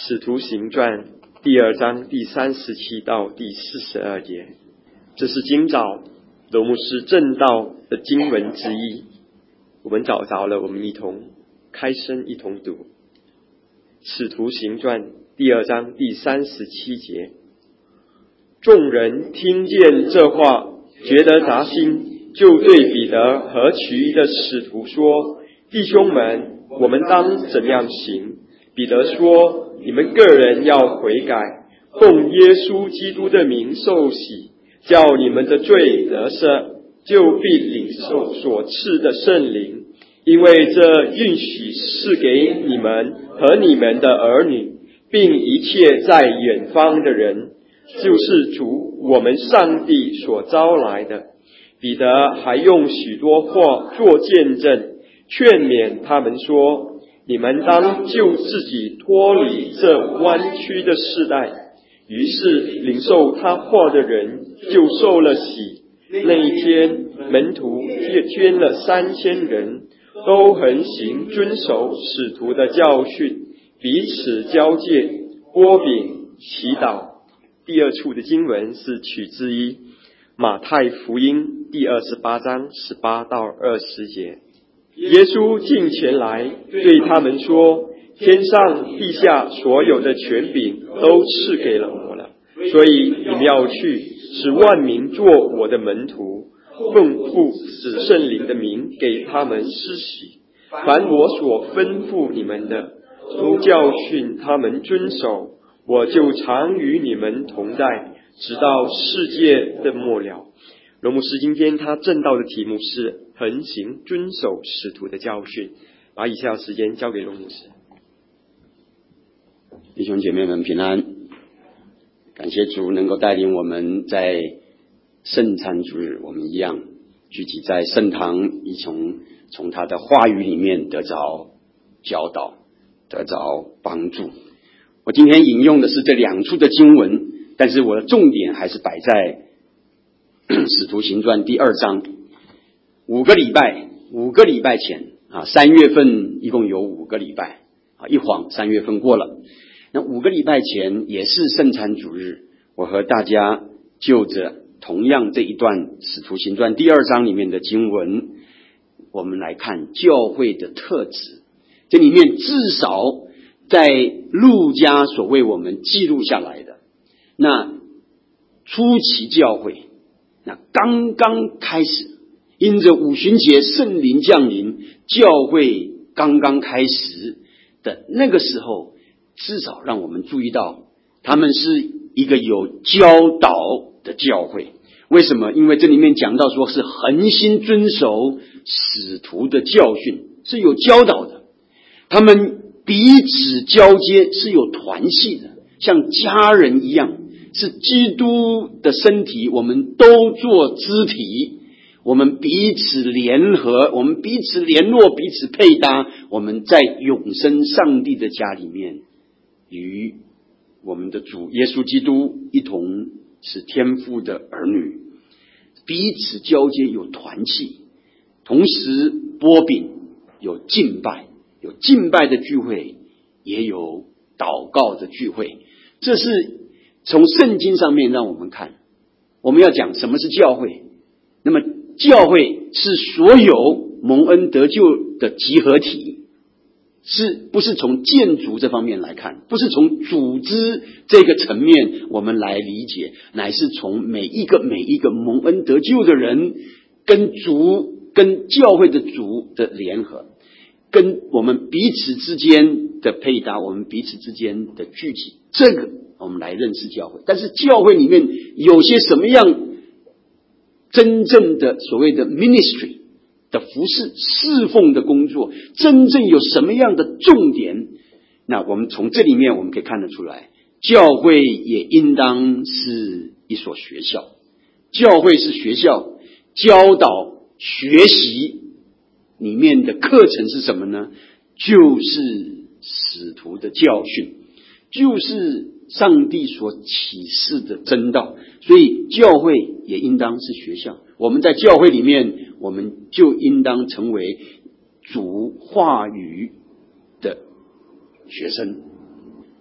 使徒行传第2章第37到第42节，这是今早罗牧师正道的经文之一。我们找着了，我们一同开声一同读。使徒行传第2章第37节，众人听见这话，觉得扎心，就对彼得和其余的使徒说：弟兄们，我们当怎样行？彼得说：你们个人要悔改，奉耶稣基督的名受洗，叫你们的罪得赦，就必领受所赐的圣灵，因为这应许是给你们和你们的儿女，并一切在远方的人，就是主我们上帝所招来的。彼得还用许多话做见证，劝勉他们说：你们当救自己脱离这弯曲的世代。于是领受他话的人就受了洗。那一天门徒添了3000人，都恒行遵守使徒的教训，彼此交戒，擘饼，祈祷。第二处的经文是取自于马太福音第28章18到20节。耶稣近前来对他们说：天上地下所有的权柄都赐给了我了，所以你们要去，使万民做我的门徒，奉父子圣灵的名给他们施洗，凡我所吩咐你们的，都教训他们遵守，我就常与你们同在，直到世界的末了。罗牧师今天他正道的题目是恒行遵守使徒的教训，把以下时间交给罗牧师。 弟兄姐妹们平安，感谢主能够带领我们在圣餐主日，我们一样聚集在圣堂，一从他的话语里面得着教导，得着帮助。我今天引用的是这2处的经文，但是我的重点还是摆在使徒行传第2章。5个礼拜前3月份一共有5个礼拜一晃3月份过了。那5个礼拜前也是圣餐主日，我和大家就着同样这一段使徒行传第2章里面的经文，我们来看教会的特质。这里面至少在路加所为我们记录下来的，那初期教会，那刚刚开始，因着五旬节圣灵降临，教会刚刚开始的那个时候，至少让我们注意到他们是一个有教导的教会。为什么？因为这里面讲到说是恒心遵守使徒的教训，是有教导的。他们彼此交接，是有团契的，像家人一样，是基督的身体，我们都做肢体，我们彼此联合，我们彼此联络，彼此配搭，我们在永生上帝的家里面，与我们的主耶稣基督一同是天父的儿女，彼此交接，有团契，同时擘饼，有敬拜，有敬拜的聚会，也有祷告的聚会。这是从圣经上面让我们看，我们要讲什么是教会。那么教会是所有蒙恩得救的集合体，不是从建筑这方面来看，不是从组织这个层面我们来理解，乃是从每一个蒙恩得救的人跟教会的主的联合，跟我们彼此之间的配搭，我们彼此之间的聚集，这个我们来认识教会。但是教会里面有些什么样真正的所谓的 ministry 的服事侍奉的工作，真正有什么样的重点，那我们从这里面我们可以看得出来，教会也应当是一所学校。教会是学校，教导学习里面的课程是什么呢？就是使徒的教训，就是上帝所启示的真道。所以教会也应当是学校，我们在教会里面，我们就应当成为主话语的学生。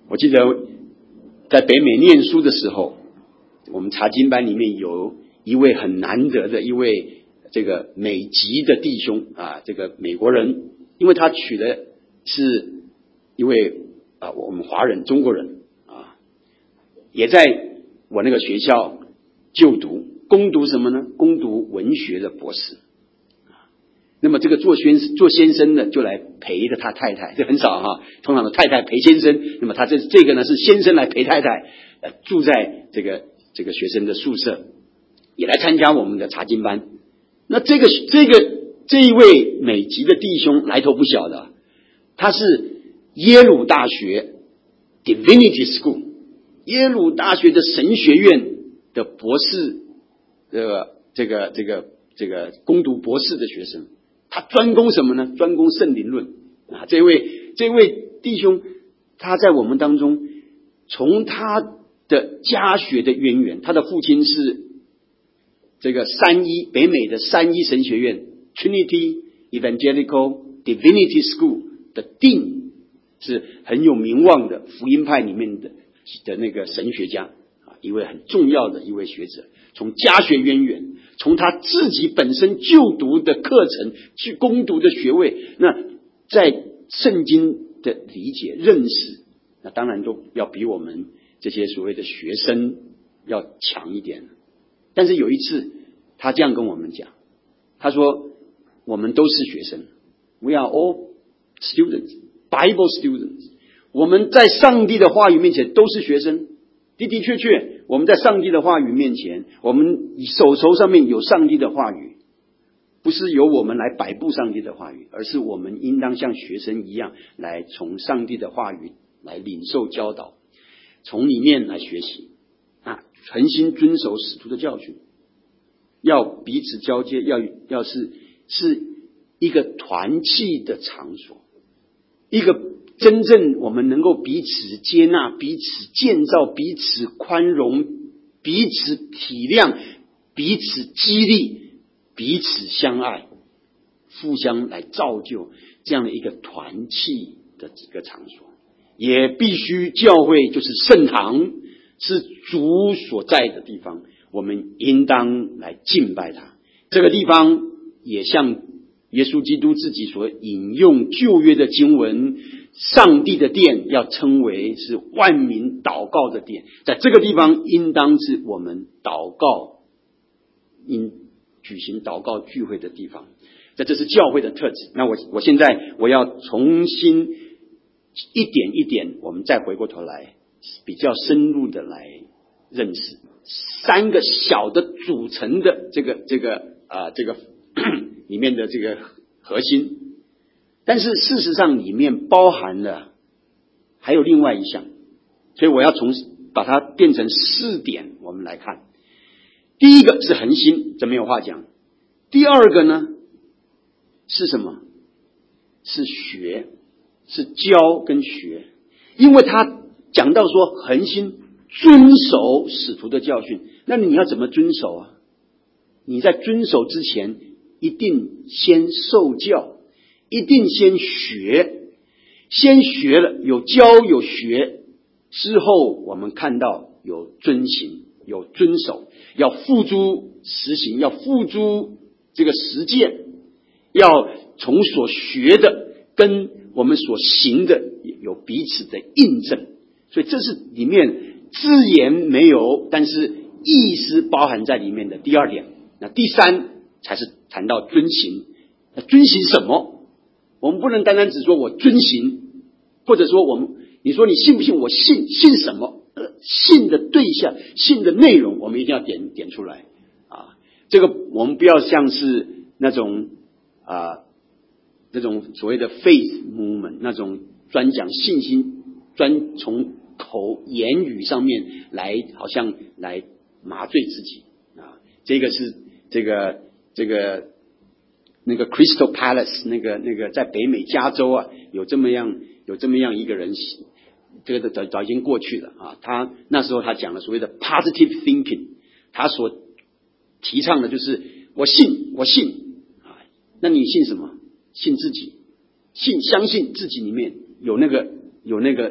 我记得在北美念书的时候，我们查经班里面有一位很难得的一位这个美籍的弟兄啊，这个美国人，因为他娶的是一位我们华人中国人啊，也在我那个学校就读，攻读什么呢？攻读文学的博士。那么这个做先生的就来陪着他太太，这很少哈，通常的太太陪先生，那么他这个呢是先生来陪太太，住在这个学生的宿舍，也来参加我们的查经班。那这一位美籍的弟兄来头不小的，他是耶鲁大学 Divinity School 耶鲁大学的神学院的博士，这个攻读博士的学生。他专攻什么呢？专攻圣灵论啊！这位弟兄，他在我们当中，从他的家学的渊源，他的父亲是这个北美的3一神学院 Trinity Evangelical Divinity School 的 Dean， 是很有名望的福音派里面的那个神学家啊，一位很重要的一位学者。从家学渊源，从他自己本身就读的课程去攻读的学位，那在圣经的理解认识，那当然都要比我们这些所谓的学生要强一点。但是有一次他这样跟我们讲，他说我们都是学生， We are all students, Bible students， 我们在上帝的话语面前都是学生。的的确确，我们在上帝的话语面前，我们手上面有上帝的话语，不是由我们来摆布上帝的话语，而是我们应当像学生一样来从上帝的话语来领受教导，从里面来学习啊，诚心遵守使徒的教训，要彼此交接，要是一个团契的场所，一个真正我们能够彼此接纳、彼此建造、彼此宽容、彼此体谅、彼此激励、彼此相爱、互相来造就这样的一个团契的一个场所。也必须教会就是圣堂，是主所在的地方，我们应当来敬拜他。这个地方也像耶稣基督自己所引用旧约的经文，上帝的殿要称为是万民祷告的殿，在这个地方应当是我们举行祷告聚会的地方。这是教会的特质。那我现在我要重新一点一点，我们再回过头来比较深入的来认识3个小的组成的这个里面的这个核心，但是事实上里面包含了还有另外一项，所以我要把它变成4点，我们来看。第一个是恒心，这没有话讲。第二个呢是什么？是学，是教跟学。因为他讲到说恒心遵守使徒的教训，那你要怎么遵守啊？你在遵守之前一定先受教，一定先学，先学了有教有学之后，我们看到有遵行有遵守，要付诸实行，要付诸这个实践，要从所学的跟我们所行的有彼此的印证。所以这是里面字言没有，但是意思包含在里面的第2点。那第3才是谈到遵行。那遵行什么？我们不能单单只说我遵行，或者说你说你信不信？我信什么？信的对象、信的内容，我们一定要点出来啊！这个我们不要像是那种所谓的 faith movement， 那种专讲信心、专从言语上面来，好像来麻醉自己啊！这个是那个 Crystal Palace 那个在北美加州啊，有这么样一个人，这个早已经过去了啊。他那时候他讲了所谓的 positive thinking， 他所提倡的就是我信啊。那你信什么？信自己，相信自己里面有那个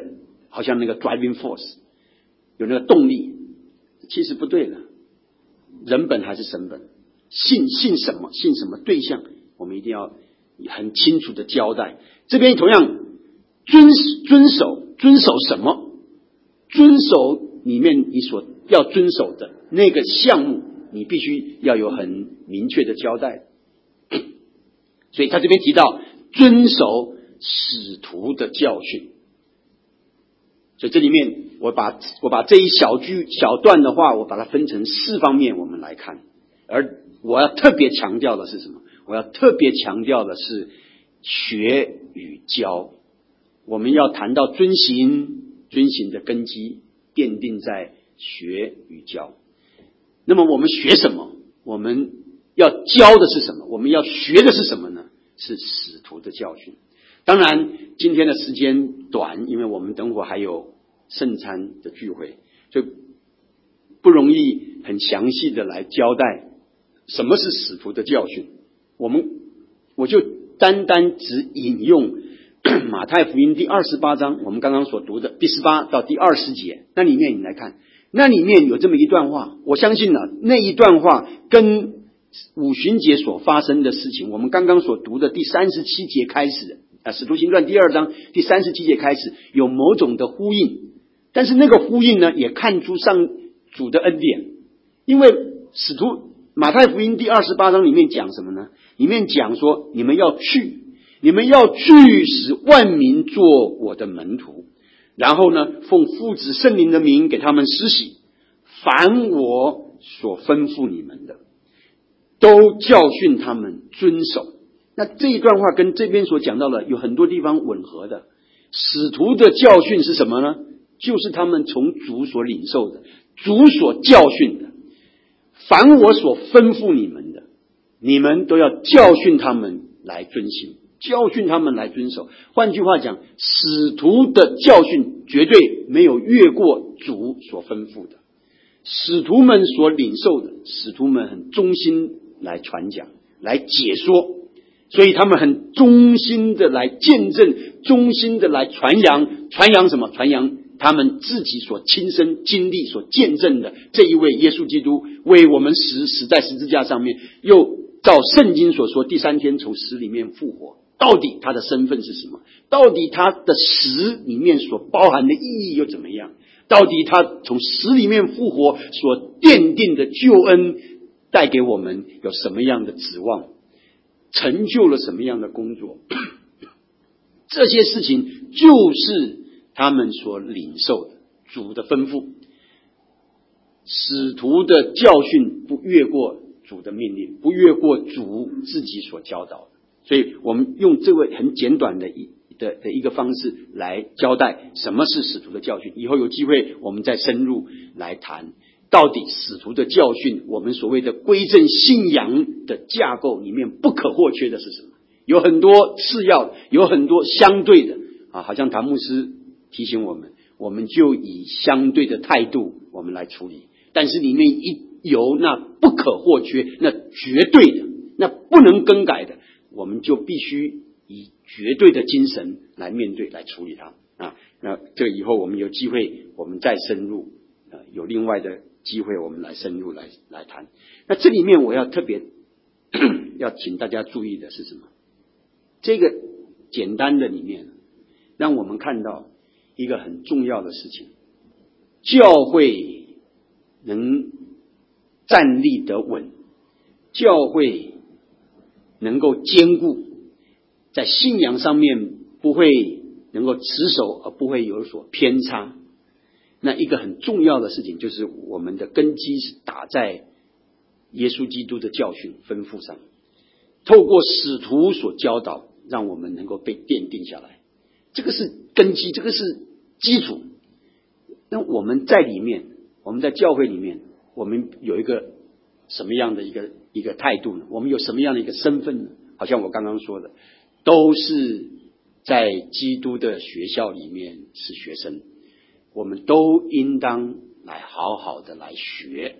好像那个 driving force 有那个动力，其实不对的。人本还是神本，信什么，信什么对象，我们一定要很清楚的交代。这边同样遵守什么？遵守里面你所要遵守的那个项目，你必须要有很明确的交代。所以他这边提到遵守使徒的教训。所以这里面我把这一小段的话，我把它分成4方面我们来看。而我要特别强调的是什么？我要特别强调的是学与教。我们要谈到遵行的根基奠定在学与教。那么我们学什么？我们要教的是什么？我们要学的是什么呢？是使徒的教训。当然今天的时间短，因为我们等会还有圣餐的聚会，所以不容易很详细的来交代什么是使徒的教训。我就单只引用马太福音第28章我们刚刚所读的第18到第20节，那里面你来看，那里面有这么一段话，我相信那一段话跟五旬节所发生的事情，我们刚刚所读的第37节开始使徒行传第2章第37节开始有某种的呼应，但是那个呼应呢，也看出上主的恩典。因为马太福音第28章里面讲什么呢？里面讲说，你们要去使万民做我的门徒，然后呢，奉父子圣灵的名给他们施洗，凡我所吩咐你们的，都教训他们遵守。那这一段话跟这边所讲到的有很多地方吻合的。使徒的教训是什么呢？就是他们从主所领受的，主所教训的。凡我所吩咐你们的，你们都要教训他们来遵行，教训他们来遵守。换句话讲，使徒的教训绝对没有越过主所吩咐的。使徒们所领受的，使徒们很忠心来传讲，来解说，所以他们很忠心的来见证，忠心的来传扬什么？传扬他们自己所亲身经历所见证的这一位耶稣基督为我们死在十字架上面，又照圣经所说第3天从死里面复活。到底他的身份是什么？到底他的死里面所包含的意义又怎么样？到底他从死里面复活所奠定的救恩带给我们有什么样的指望？成就了什么样的工作？这些事情就是他们所领受的主的吩咐。使徒的教训不越过主的命令，不越过主自己所教导的。所以我们用这位很简短的一个方式来交代什么是使徒的教训。以后有机会我们再深入来谈到底使徒的教训，我们所谓的归正信仰的架构里面不可或缺的是什么？有很多次要，有很多相对的好像谭牧师提醒我们就以相对的态度我们来处理。但是里面一有那不可或缺，那绝对的，那不能更改的，我们就必须以绝对的精神来面对，来处理它那这以后我们有机会我们再深入有另外的机会我们来深入来谈。那这里面我要特别要请大家注意的是什么？这个简单的里面让我们看到一个很重要的事情，教会能站立得稳，教会能够坚固，在信仰上面不会能够持守而不会有所偏差。那一个很重要的事情就是我们的根基是打在耶稣基督的教训吩咐上，透过使徒所教导，让我们能够被奠定下来。这个是根基，这个是基础。那我们在里面，我们在教会里面，我们有一个什么样的一个态度呢？我们有什么样的一个身份呢？好像我刚刚说的，都是在基督的学校里面是学生，我们都应当来好好的来学，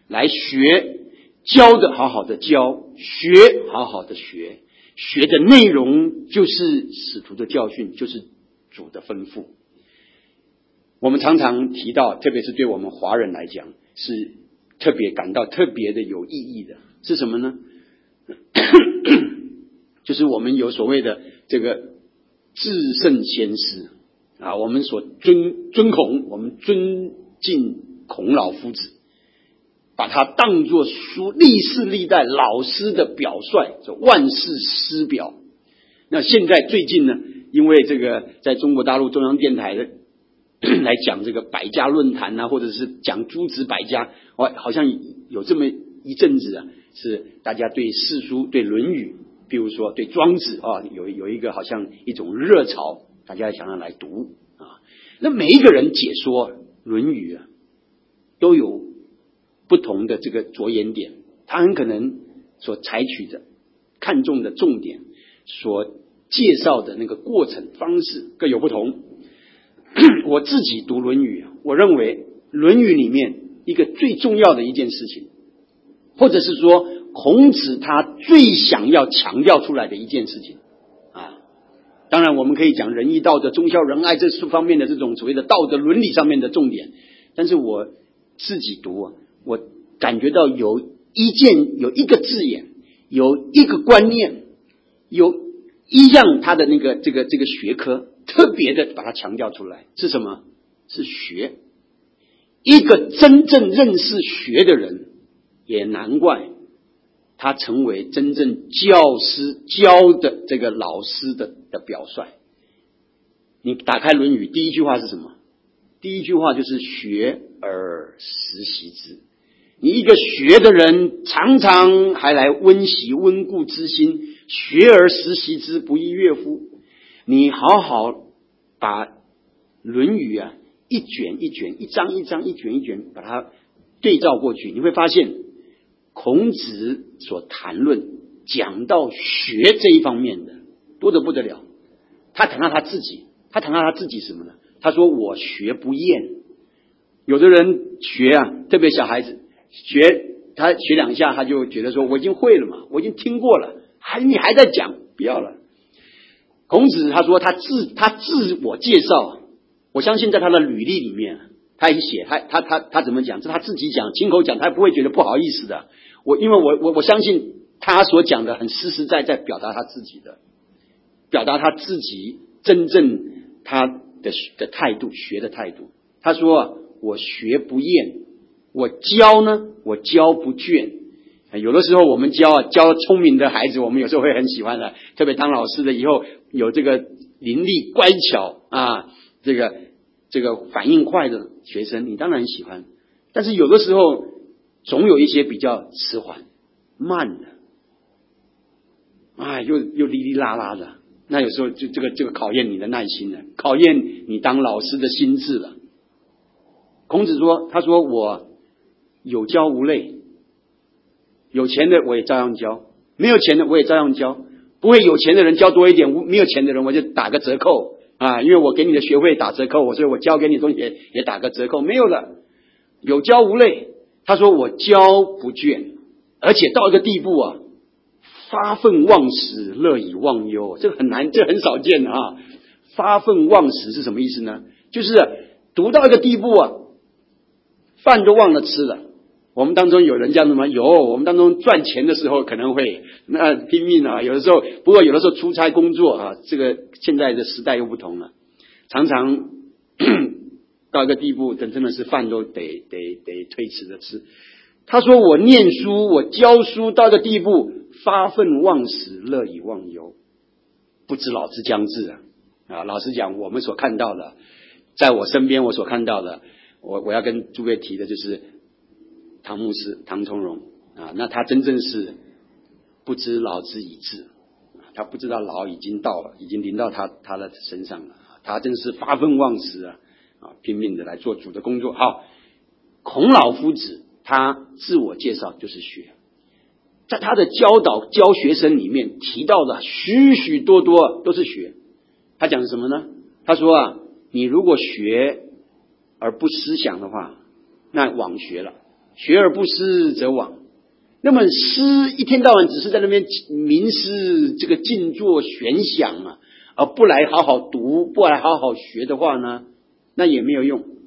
教的好好的教，学好好的学，学的内容就是使徒的教训，就是主的吩咐。 我们常常提到，特别是对我们华人来讲，是特别感到特别的有意义的，是什么呢？就是我们有所谓的这个至圣先师啊，我们所尊孔，我们尊敬孔老夫子，把他当作历世历代老师的表率，万世师表。那现在最近呢，因为这个在中国大陆中央电台的来讲这个百家论坛啊，或者是讲诸子百家，好像有这么一阵子啊，是大家对四书、对论语，比如说对庄子啊，有一个好像一种热潮，大家想要来读啊。那每一个人解说论语啊，都有不同的这个着眼点，他很可能所采取的看重的重点，所介绍的那个过程方式各有不同。我自己读论语，我认为论语里面一个最重要的一件事情，或者是说孔子他最想要强调出来的一件事情啊，当然我们可以讲仁义道德忠孝仁爱这四方面的这种所谓的道德伦理上面的重点，但是我自己读啊，我感觉到有一个字眼，有一个观念，有一样他的这个学科特别的把它强调出来，是什么？是学。一个真正认识学的人，也难怪他成为真正教师教的这个老师的表率。你打开《论语》，第一句话是什么？第一句话就是学而时习之。你一个学的人，常常还来温习温故知新，学而时习之，不亦乐乎？你好好把《论语》啊，一卷一卷，一章一章，一卷一卷，把它对照过去，你会发现孔子所谈论讲到学这一方面的多得不得了。他谈到他自己，什么呢？他说我学不厌。有的人学啊，特别小孩子他学两下，他就觉得说我已经会了嘛，我已经听过了，你还在讲，不要了。孔子他说他自我介绍，我相信在他的履历里面，他一写他怎么讲，是他自己讲，亲口讲，他不会觉得不好意思的。因为我相信他所讲的很实实在在表达他自己真正他的态度，学的态度。他说我学不厌，我教呢，我教不倦。有的时候我们教聪明的孩子，我们有时候会很喜欢的，特别当老师的以后有这个伶俐乖巧啊，这个反应快的学生，你当然喜欢。但是有的时候总有一些比较迟缓慢的，又哩哩啦啦的，那有时候就这个考验你的耐心了，考验你当老师的心智了。孔子说，他说我有教无类，有钱的我也照样教，没有钱的我也照样教，不会有钱的人教多一点，没有钱的人我就打个折扣啊，因为我给你的学费打折扣，所以我教给你的东西也打个折扣，没有了，有教无类。他说我教不倦，而且到一个地步啊，发愤忘食，乐以忘忧，这个很难，这很少见的啊。发愤忘食是什么意思呢？就是读到一个地步啊，饭都忘了吃了。我们当中有人这样子吗？有，我们当中赚钱的时候可能会那拼命啊，有的时候，不过有的时候出差工作啊，这个现在的时代又不同了，常常到一个地步，真的是饭都得推迟着吃。他说我念书，我教书到一个地步，发愤忘食，乐以忘忧，不知老之将至啊！老实讲，我们所看到的，在我身边我所看到的，我要跟诸位提的就是唐牧师唐从容啊，那他真正是不知老之已至，他不知道老已经到了，已经临到他的身上了，他真是发愤忘食啊，拼命的来做主的工作。好，孔老夫子他自我介绍就是学，在他的教学生里面提到的许许多多都是学。他讲什么呢？他说啊，你如果学而不思想的话，那枉学了。学而不思则罔。那么思一天到晚只是在那边冥思这个静坐玄想啊，而不来好好读，不来好好学的话呢，那也没有用。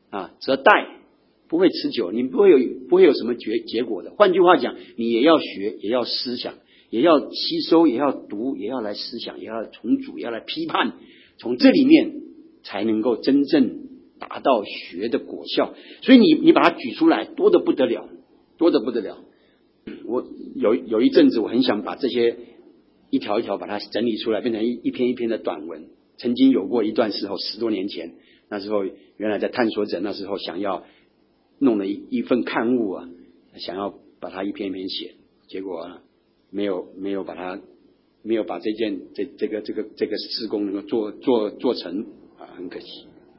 则殆，不会持久，你不会有什么结果的。换句话讲，你也要学，也要思想，也要吸收，也要读，也要来思想，也要重组，也要来批判，从这里面才能够真正达到学的果效。所以你把它举出来，多得不得了，多得不得了。我有一阵子，我很想把这些一条一条把它整理出来，变成一篇一篇的短文。曾经有过一段时候，10多年前，那时候原来在探索者，那时候想要弄了一份刊物啊，想要把它一篇一篇写，结果没有把这个事工能够做成啊，很可惜。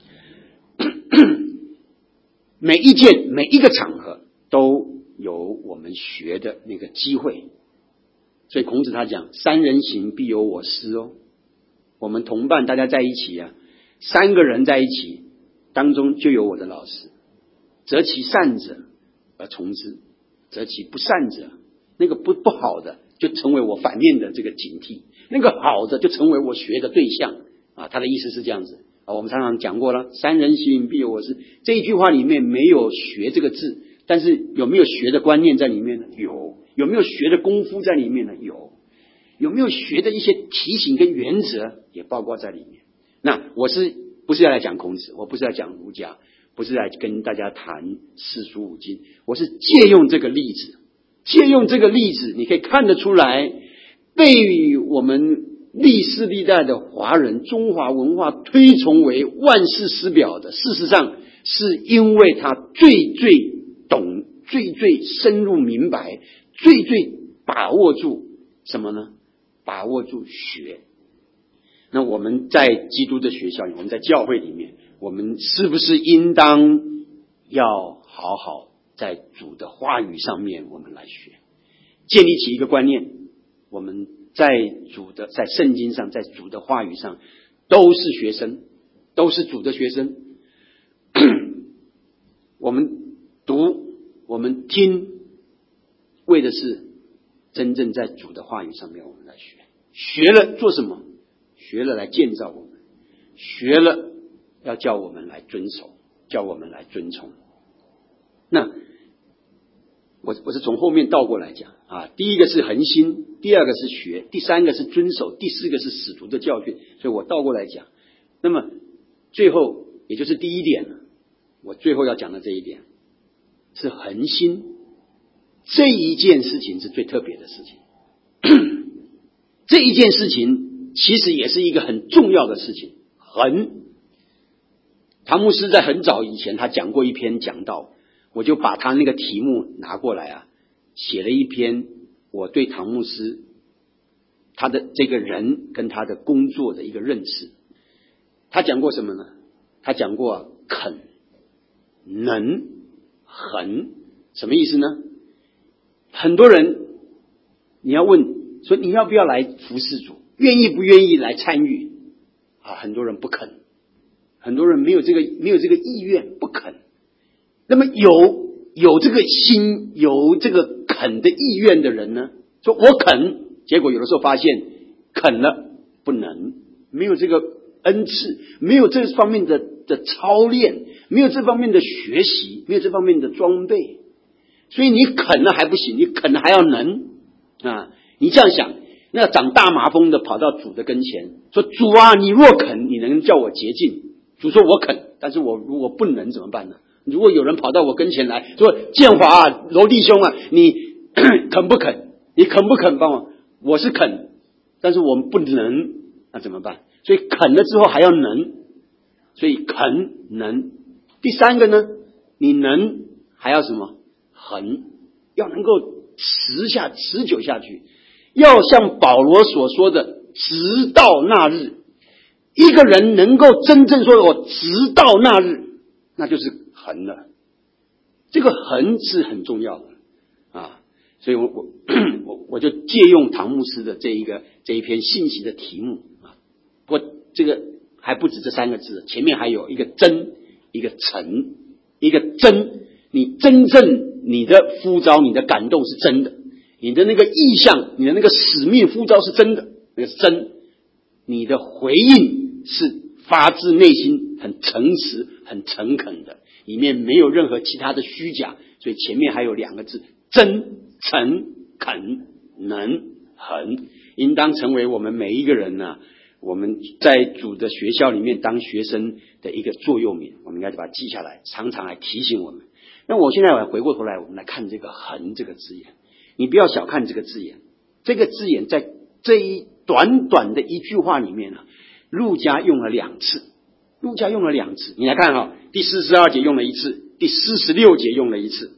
每一个场合都有我们学的那个机会，所以孔子他讲三人行必有我师哦。我们同伴大家在一起啊，3个人在一起当中就有我的老师，择其善者而从之，择其不善者，那个不好的就成为我反面的这个警惕，那个好的就成为我学的对象啊。他的意思是这样子啊。我们常常讲过了，三人行必有我师，这一句话里面没有学这个字，但是有没有学的观念在里面呢？有没有学的功夫在里面呢？有没有学的一些提醒跟原则也包括在里面。那我不是要来讲孔子，我不是要讲儒家，不是来跟大家谈四书五经，我是借用这个例子，你可以看得出来，被我们历世历代的华人中华文化推崇为万世师表的，事实上是因为他最懂，最深入明白，最把握住什么呢？把握住学。那我们在基督的学校里，我们在教会里面，我们是不是应当要好好在主的话语上面我们来学，建立起一个观念，我们在圣经上，在主的话语上都是学生，都是主的学生。我们读，我们听，为的是真正在主的话语上面我们来学。学了做什么？学了来建造我们，学了要叫我们来遵守，叫我们来遵从。那我是从后面倒过来讲啊，第一个是恒心，第二个是学，第三个是遵守，第四个是使徒的教训，所以我倒过来讲。那么最后也就是第一点，我最后要讲的这一点是恒心，这一件事情是最特别的事情。这一件事情其实也是一个很重要的事情。唐牧师在很早以前他讲过一篇讲道，我就把他那个题目拿过来啊，写了一篇我对唐牧师他的这个人跟他的工作的一个认识。他讲过什么呢？他讲过肯、能、恒，什么意思呢？很多人你要问说你要不要来服侍主，愿意不愿意来参与啊？很多人不肯，很多人没有这个意愿，不肯。那么有这个心，有这个肯的意愿的人呢，说我肯，结果有的时候发现肯了不能，没有这个恩赐，没有这方面的操练，没有这方面的学习，没有这方面的装备，所以你肯了还不行，你肯了还要能啊！你这样想，那长大麻风的跑到主的跟前说：“主啊，你若肯，你能叫我洁净。”主说：“我肯，但是我如果不能怎么办呢？如果有人跑到我跟前来说：‘建华啊，罗弟兄啊，你肯不肯？你肯不肯帮我？’我是肯，但是我们不能，那怎么办？所以肯了之后还要能，所以肯能。第三个呢，你能还要什么？恒，要能够持久下去。要像保罗所说的，直到那日。一个人能够真正说我直到那日，那就是恒了。这个恒是很重要的啊，所以我就借用唐牧师的这一篇信息的题目啊。不过这个还不止这3个字，前面还有一个真，一个诚，一个真。你真正你的呼召，你的感动是真的，你的那个意向，你的那个使命呼召是真的，那个是真。你的回应是发自内心、很诚实、很诚恳的，里面没有任何其他的虚假，所以前面还有2个字：真、诚、恳、能、恒，应当成为我们每一个人呢，我们在主的学校里面当学生的一个座右铭，我们应该把它记下来，常常来提醒我们。那我现在我回过头来，我们来看这个恒这个字眼，你不要小看这个字眼，这个字眼在这一短短的一句话里面呢，路加用了2次，你来看哈，第42节用了1次，第46节用了1次，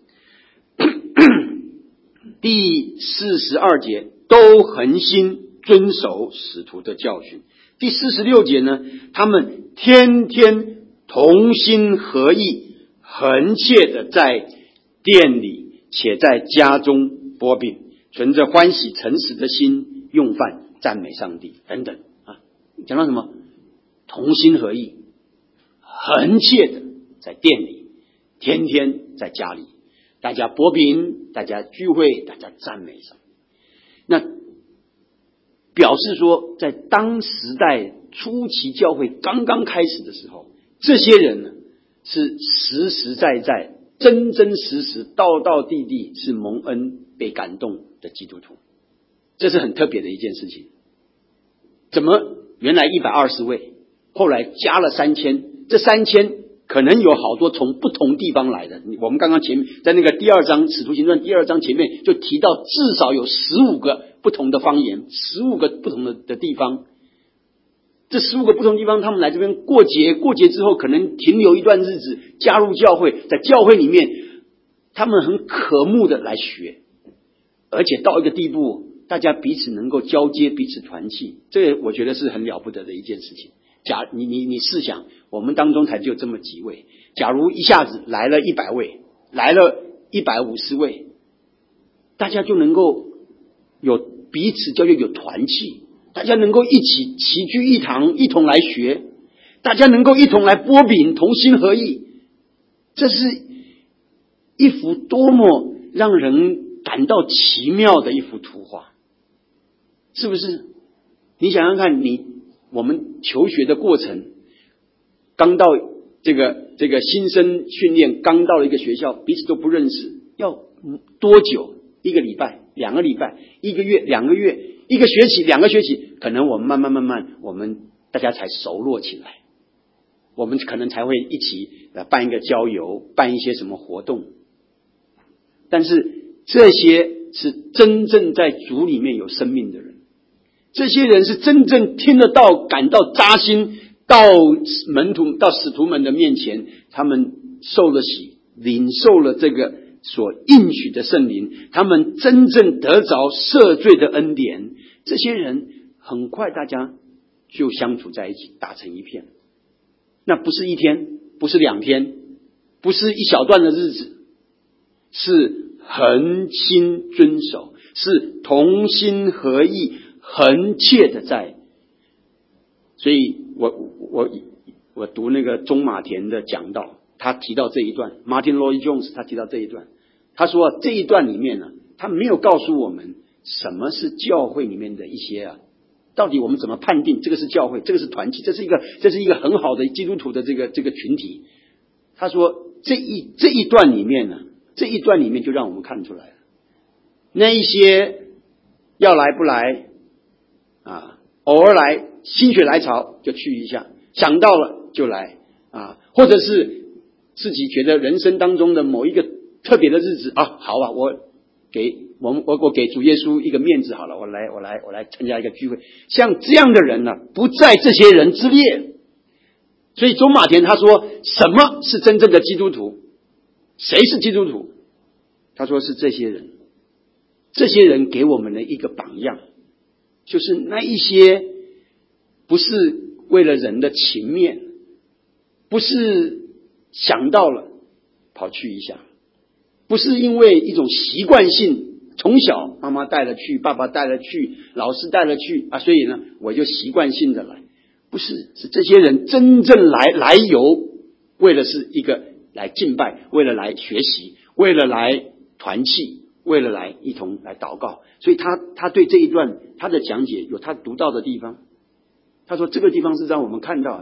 第42节都恒心遵守使徒的教训，第46节呢，他们天天同心合意，恒切的在店里且在家中擘饼，存着欢喜诚实的心用饭赞美上帝等等啊，讲到什么？同心合意，恒切的在店里，天天在家里，大家擘饼，大家聚会，大家赞美上帝。那表示说，在当时代初期教会刚刚开始的时候，这些人呢是实实在在、真真实实、道道地地是蒙恩被感动的基督徒，这是很特别的一件事情。怎么原来120位，后来加了3000，这3000可能有好多从不同地方来的。我们刚刚前面在那个第2章《使徒行传》第2章前面就提到，至少有15个不同的方言，15个不同的地方。这15个不同地方，他们来这边过节，过节之后可能停留一段日子，加入教会，在教会里面，他们很渴慕的来学，而且到一个地步，大家彼此能够交接，彼此团契，这我觉得是很了不得的一件事情。你试想，我们当中才就这么几位，假如一下子来了100位，来了150位，大家就能够有彼此交接，有团契，大家能够一起齐聚一堂，一同来学，大家能够一同来擘饼，同心合意，这是一幅多么让人感到奇妙的一幅图画，是不是？你想想看，我们求学的过程，刚到这个新生训练，刚到了一个学校，彼此都不认识，要多久？1个礼拜、2个礼拜、1个月、2个月、1个学期、2个学期，可能我们慢慢，我们大家才熟络起来，我们可能才会一起办一个郊游，办一些什么活动。但是这些是真正在主里面有生命的人，这些人是真正听得到、感到扎心，到使徒们的面前，他们受了洗，领受了这个所应许的圣灵，他们真正得着赦罪的恩典。这些人很快大家就相处在一起，打成一片。那不是1天，不是2天，不是一小段的日子，是恒心遵守，是同心合意，恒切的在。所以我读那个中马田的讲道，他提到这一段 Martin Lloyd Jones 他提到这一段，他说这一段里面呢，他没有告诉我们什么是教会里面的一些到底我们怎么判定这个是教会，这个是团契，这是一个很好的基督徒的这个群体。他说这一段里面呢，这一段里面就让我们看出来了，那一些要来不来偶尔来，心血来潮就去一下，想到了就来或者是自己觉得人生当中的某一个特别的日子好我给主耶稣一个面子好了，我来参加一个聚会。像这样的人呢，不在这些人之列。所以中马田他说，什么是真正的基督徒？谁是基督徒？他说是这些人。这些人给我们的一个榜样，就是那一些不是为了人的情面，不是想到了跑去一下，不是因为一种习惯性，从小妈妈带了去，爸爸带了去，老师带了去所以呢我就习惯性的来。不是，是这些人真正来由，为了是一个来敬拜，为了来学习，为了来团契，为了来一同来祷告。所以他对这一段他的讲解有他独到的地方。他说这个地方是让我们看到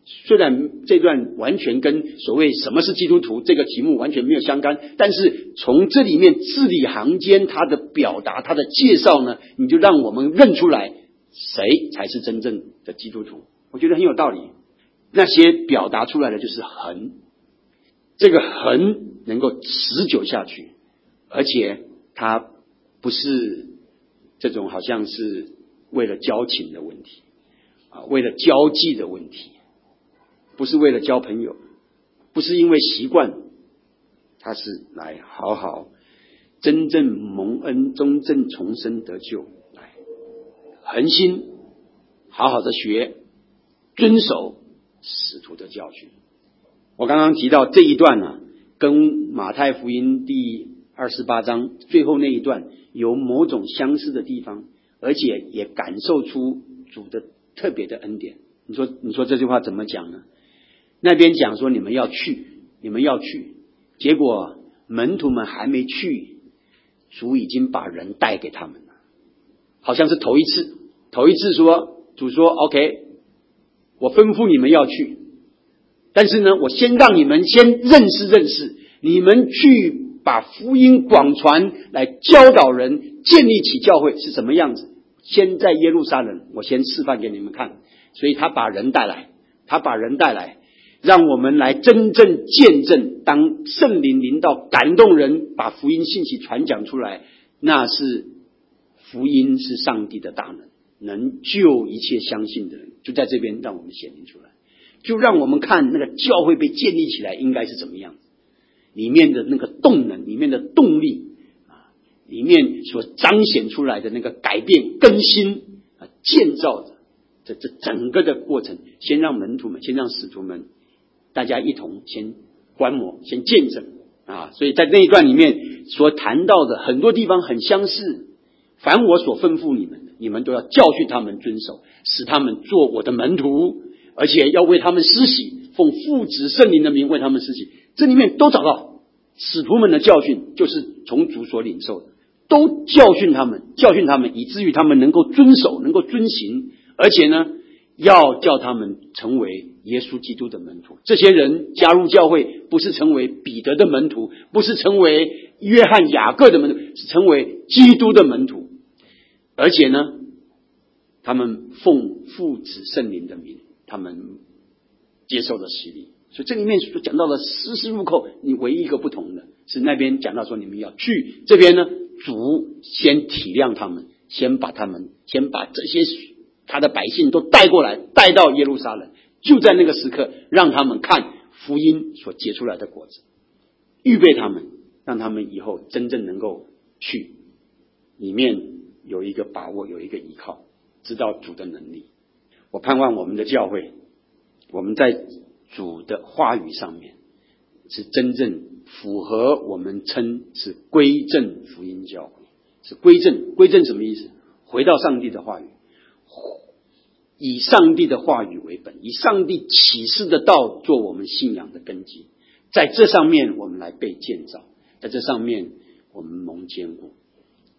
虽然这段完全跟所谓什么是基督徒这个题目完全没有相干，但是从这里面字里行间他的表达，他的介绍呢，你就让我们认出来谁才是真正的基督徒。我觉得很有道理。那些表达出来的就是恒，这个恒能够持久下去，而且它不是这种好像是为了交情的问题为了交际的问题，不是为了交朋友，不是因为习惯，它是来好好真正蒙恩，真正重生得救，来恒心好好的学，遵守使徒的教训。我刚刚提到这一段跟马太福音第28章最后那一段有某种相似的地方，而且也感受出主的特别的恩典。你说这句话怎么讲呢？那边讲说你们要去，结果门徒们还没去，主已经把人带给他们了，好像是头一次说，主说 OK， 我吩咐你们要去，但是呢，我先让你们先认识，你们去把福音广传，来教导人，建立起教会是什么样子。先在耶路撒冷，我先示范给你们看。所以他把人带来，让我们来真正见证，当圣灵临到感动人，把福音信息传讲出来，那是福音是上帝的大能，能救一切相信的人，就在这边让我们显明出来，就让我们看那个教会被建立起来应该是怎么样，里面的那个动能，里面的动力里面所彰显出来的那个改变更新建造的这整个的过程，先让门徒们，先让使徒们，大家一同先观摩，先见证所以在那一段里面所谈到的很多地方很相似。凡我所吩咐你们的，你们都要教训他们遵守，使他们做我的门徒，而且要为他们施洗，奉父子圣灵的名为他们施洗。这里面都找到使徒们的教训，就是从主所领受的，都教训他们，以至于他们能够遵守，能够遵行，而且呢，要叫他们成为耶稣基督的门徒。这些人加入教会，不是成为彼得的门徒，不是成为约翰雅各的门徒，是成为基督的门徒。而且呢，他们奉父子圣灵的名，他们接受了洗礼。所以这里面所讲到的丝丝入扣，你唯一一个不同的是那边讲到说你们要去，这边呢，主先体谅他们，先把这些他的百姓都带过来，带到耶路撒冷，就在那个时刻让他们看福音所结出来的果子，预备他们，让他们以后真正能够去，里面有一个把握，有一个依靠，知道主的能力。我盼望我们的教会，我们在主的话语上面是真正符合我们称是归正福音教会，是归正什么意思？回到上帝的话语，以上帝的话语为本，以上帝启示的道做我们信仰的根基，在这上面我们来被建造，在这上面我们蒙坚固。